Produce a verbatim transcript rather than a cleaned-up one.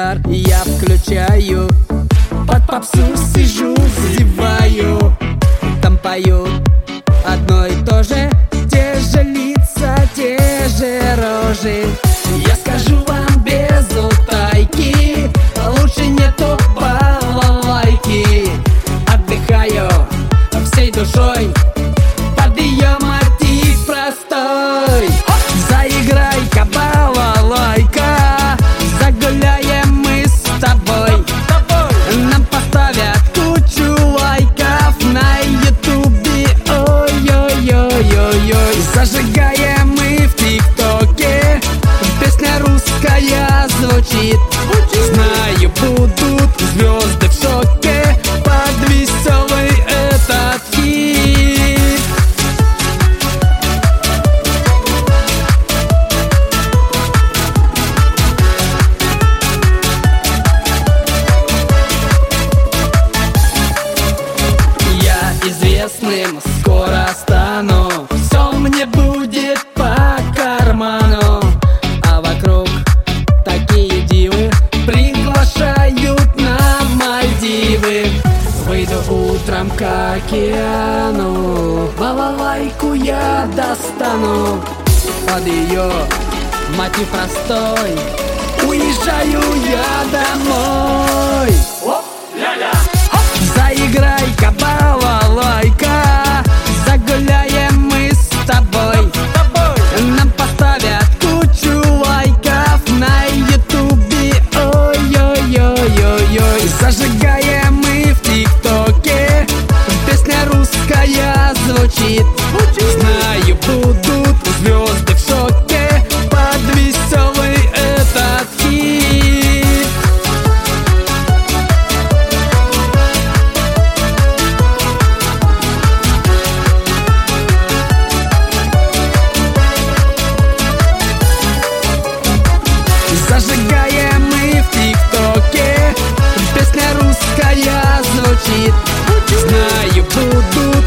телевизор я включаю, под попсу сижу, зеваю. Там поют одно и то же, те же лица, те же рожи. Я скажу вам без утайки, лучше нету балалайки. Отдыхаю всей душой под ее мотив простой. Заиграй-ка балалайка, загуляем мы с тобой. Нам поставят кучу лайков на ютубе, ой-ой-ой-ой-ой. Зажигаем мы в тиктоке, песня русская звучит. Знаю, будут звезды в шоке под веселый этот хит. Я известным скоро стану, все мне будет по карману. А вокруг такие дивы приглашают на Мальдивы. Выйду утром к океану, балалайку я достану. Под ее мотив простой уезжаю я домой. Заиграй-ка балалайка, загуляем мы с тобой. Нам поставят кучу лайков на ютубе, ой-ой-ой-ой-ой. Зажигаем мы в тиктоке, песня русская звучит. Знаю, будут звезды в шоке под веселый этот хит. Зажигаем мы в тиктоке, песня русская звучит. Знаю, будут